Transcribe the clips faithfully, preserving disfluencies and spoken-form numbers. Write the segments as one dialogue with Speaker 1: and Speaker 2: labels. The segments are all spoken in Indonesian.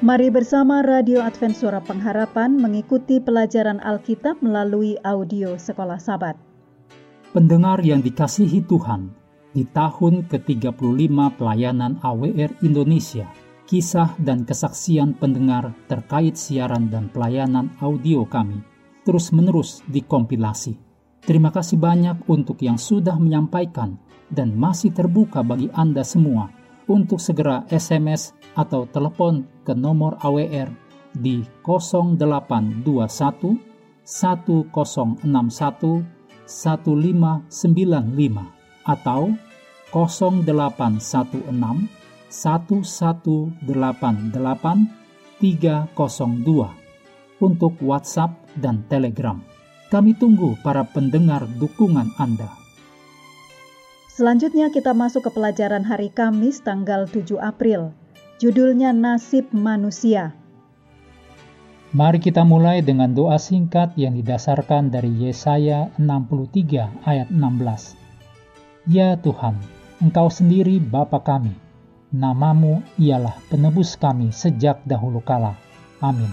Speaker 1: Mari bersama Radio Advent Suara Pengharapan mengikuti pelajaran Alkitab melalui audio Sekolah Sabat.
Speaker 2: Pendengar yang dikasihi Tuhan, di tahun ke tiga puluh lima pelayanan A W R Indonesia, kisah dan kesaksian pendengar terkait siaran dan pelayanan audio kami terus-menerus dikompilasi. Terima kasih banyak untuk yang sudah menyampaikan dan masih terbuka bagi Anda semua untuk segera S M S atau telepon ke nomor A W R di nol delapan dua satu satu nol enam satu satu lima sembilan lima atau nol delapan satu enam satu satu delapan delapan tiga nol dua untuk WhatsApp dan Telegram. Kami tunggu para pendengar dukungan Anda.
Speaker 1: Selanjutnya kita masuk ke pelajaran hari Kamis tanggal tujuh April. Judulnya Nasib Manusia.
Speaker 2: Mari kita mulai dengan doa singkat yang didasarkan dari Yesaya enam puluh tiga ayat enam belas. Ya Tuhan, Engkau sendiri Bapa kami. Namamu ialah penebus kami sejak dahulu kala. Amin.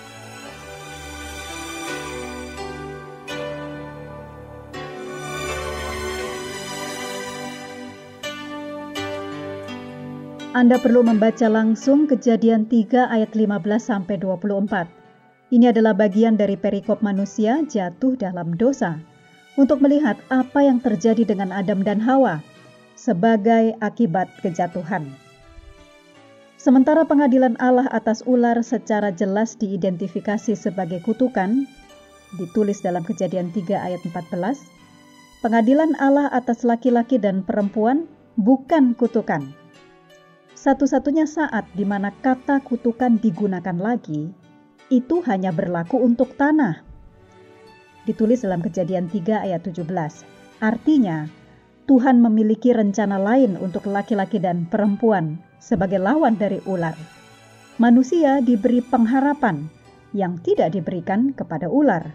Speaker 1: Anda perlu membaca langsung Kejadian tiga ayat lima belas sampai dua puluh empat. Ini adalah bagian dari perikop manusia jatuh dalam dosa, untuk melihat apa yang terjadi dengan Adam dan Hawa sebagai akibat kejatuhan. Sementara pengadilan Allah atas ular secara jelas diidentifikasi sebagai kutukan, ditulis dalam Kejadian tiga ayat empat belas, pengadilan Allah atas laki-laki dan perempuan bukan kutukan. Satu-satunya saat di mana kata kutukan digunakan lagi, itu hanya berlaku untuk tanah. Ditulis dalam Kejadian tiga ayat tujuh belas. Artinya, Tuhan memiliki rencana lain untuk laki-laki dan perempuan sebagai lawan dari ular. Manusia diberi pengharapan yang tidak diberikan kepada ular.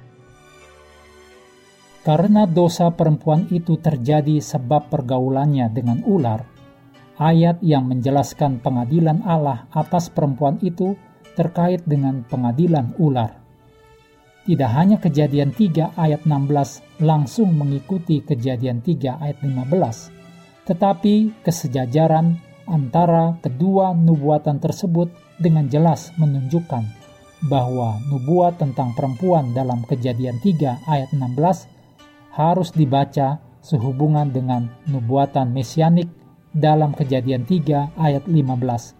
Speaker 2: Karena dosa perempuan itu terjadi sebab pergaulannya dengan ular, ayat yang menjelaskan pengadilan Allah atas perempuan itu terkait dengan pengadilan ular. Tidak hanya Kejadian tiga ayat enam belas langsung mengikuti Kejadian tiga ayat lima belas, tetapi kesejajaran antara kedua nubuatan tersebut dengan jelas menunjukkan bahwa nubuat tentang perempuan dalam Kejadian tiga ayat enam belas harus dibaca sehubungan dengan nubuatan mesianik dalam Kejadian tiga ayat lima belas.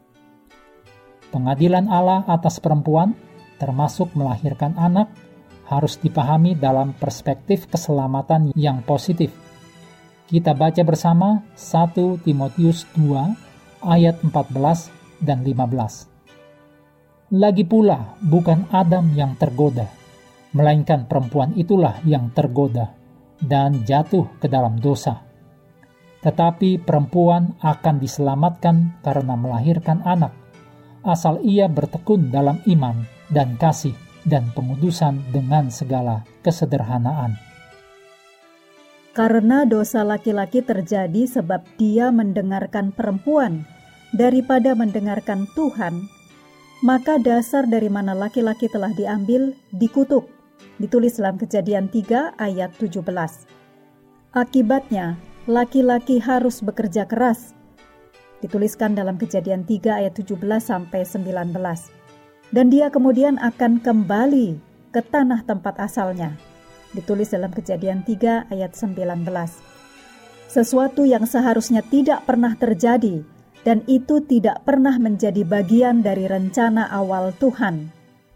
Speaker 2: Pengadilan Allah atas perempuan, termasuk melahirkan anak, harus dipahami dalam perspektif keselamatan yang positif. Kita baca bersama satu Timotius dua ayat empat belas dan lima belas. Lagi pula bukan Adam yang tergoda, melainkan perempuan itulah yang tergoda dan jatuh ke dalam dosa. Tetapi perempuan akan diselamatkan karena melahirkan anak, asal ia bertekun dalam iman dan kasih dan pengudusan dengan segala kesederhanaan.
Speaker 1: Karena dosa laki-laki terjadi sebab dia mendengarkan perempuan daripada mendengarkan Tuhan, maka dasar dari mana laki-laki telah diambil dikutuk. Ditulis dalam Kejadian tiga ayat tujuh belas. Akibatnya, laki-laki harus bekerja keras. Dituliskan dalam Kejadian tiga ayat tujuh belas sampai sembilan belas. Dan dia kemudian akan kembali ke tanah tempat asalnya. Ditulis dalam Kejadian tiga ayat sembilan belas. Sesuatu yang seharusnya tidak pernah terjadi dan itu tidak pernah menjadi bagian dari rencana awal Tuhan.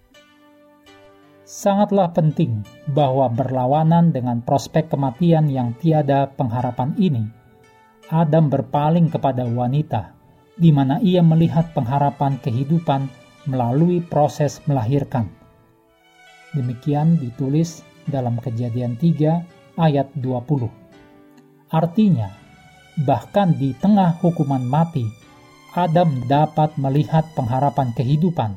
Speaker 2: Sangatlah penting bahwa berlawanan dengan prospek kematian yang tiada pengharapan ini, Adam berpaling kepada wanita, di mana ia melihat pengharapan kehidupan melalui proses melahirkan. Demikian ditulis dalam Kejadian tiga ayat dua puluh. Artinya, bahkan di tengah hukuman mati, Adam dapat melihat pengharapan kehidupan.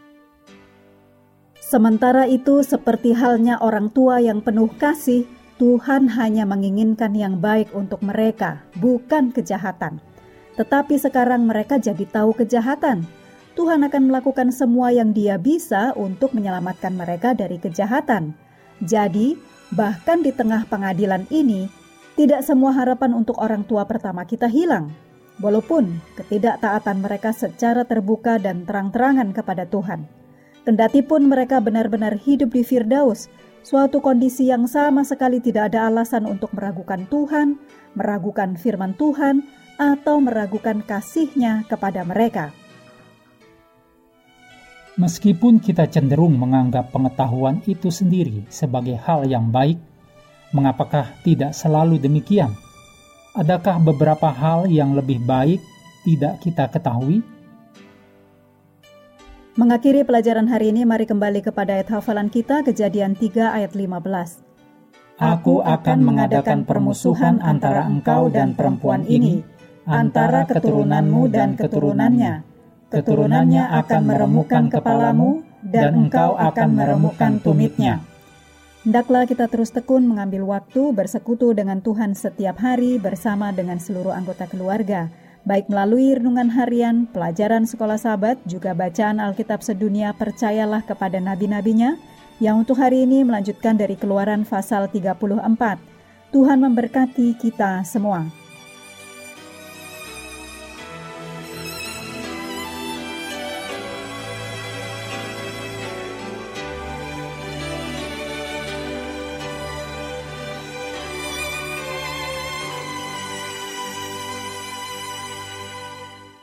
Speaker 1: Sementara itu, seperti halnya orang tua yang penuh kasih, Tuhan hanya menginginkan yang baik untuk mereka, bukan kejahatan. Tetapi sekarang mereka jadi tahu kejahatan. Tuhan akan melakukan semua yang Dia bisa untuk menyelamatkan mereka dari kejahatan. Jadi, bahkan di tengah pengadilan ini, tidak semua harapan untuk orang tua pertama kita hilang. Walaupun ketidaktaatan mereka secara terbuka dan terang-terangan kepada Tuhan. Kendati pun mereka benar-benar hidup di Firdaus, suatu kondisi yang sama sekali tidak ada alasan untuk meragukan Tuhan, meragukan firman Tuhan, atau meragukan kasih-Nya kepada mereka.
Speaker 2: Meskipun kita cenderung menganggap pengetahuan itu sendiri sebagai hal yang baik, mengapakah tidak selalu demikian? Adakah beberapa hal yang lebih baik tidak kita ketahui?
Speaker 1: Mengakhiri pelajaran hari ini, mari kembali kepada ayat hafalan kita, Kejadian tiga ayat lima belas.
Speaker 2: Aku akan mengadakan permusuhan antara engkau dan perempuan ini, antara keturunanmu dan keturunannya. Keturunannya akan meremukkan kepalamu, dan engkau akan meremukkan tumitnya.
Speaker 1: Hendaklah kita terus tekun mengambil waktu bersekutu dengan Tuhan setiap hari bersama dengan seluruh anggota keluarga, baik melalui renungan harian, pelajaran sekolah sahabat, juga bacaan Alkitab sedunia Percayalah kepada nabi-nabinya, yang untuk hari ini melanjutkan dari Keluaran pasal tiga puluh empat. Tuhan memberkati kita semua.